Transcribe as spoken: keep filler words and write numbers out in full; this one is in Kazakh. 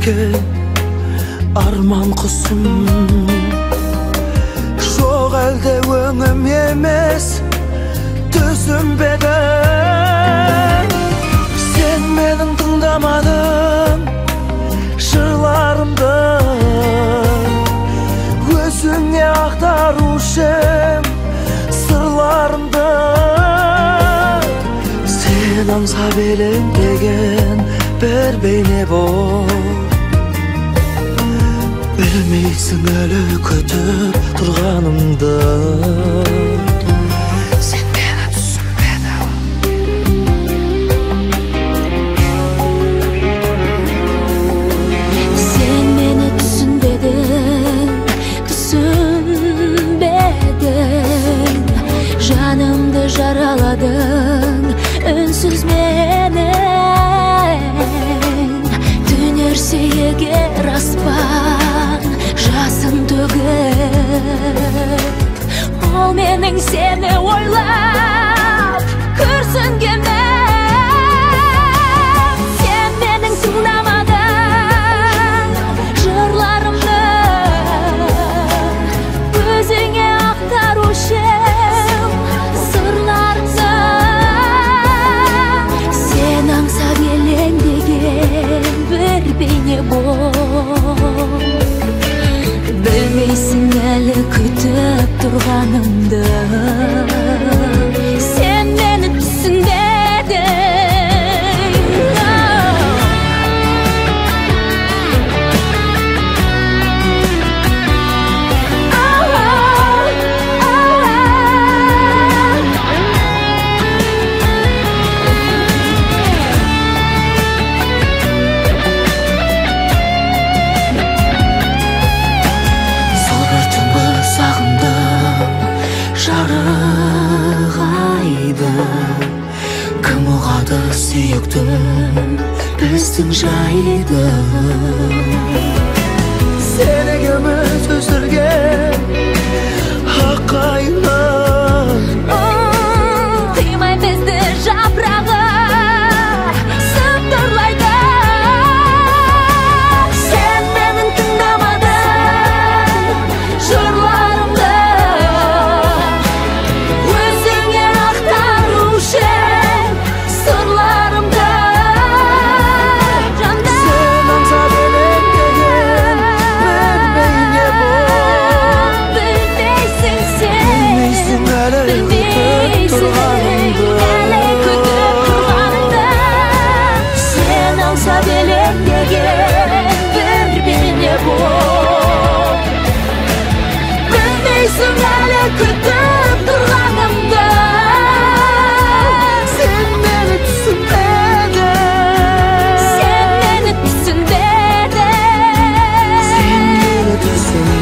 кеткен арман құсым. Жоқ әлде өңім емес түсінбеді. Сен менің тыңдамадың жырларымды, өзіңе ақтарушым сырларымды. Сен аңсап елеңдеген бір бейне бол, білмейсің әлі күтіп тұрғанымды. Сен мені түсінбедің. Сен мені түсінбедің, түсінбедің. Жанымды жараладың үнсіз менен. Түнерсе егер аспан жасын төгіп, ол менің сені ойлап күрсінгенім. Сен менің тыңдамадың жырларымды, өзіңе ақтарушым сырларымды. Сен аңсап елеңдеген бір бейне бол, білмейсің әлі күтіп тұрғанымды. Сен мені түсінбедің. Жарық айды кім ұғады сүйіктім біздің жайды. Сені екеуміз өсірген ақ қайғы, қимай бізді жапырағы сыбдырлайды. Сен менің тыңдамадың жырларымды, өзіңе ақтарушым сырларымды. сен аңсап елеңдеген бір бейне бол, Білмейсің сен, білмейсің әлі күтіп тұрғанымды. Сен аңсап елеңдеген бір бейне бол, білмейсің әлі күтіп тұрғанымды. Сен мені түсінбедің. Сен мені түсінбедің. Сен мені түсінбедің.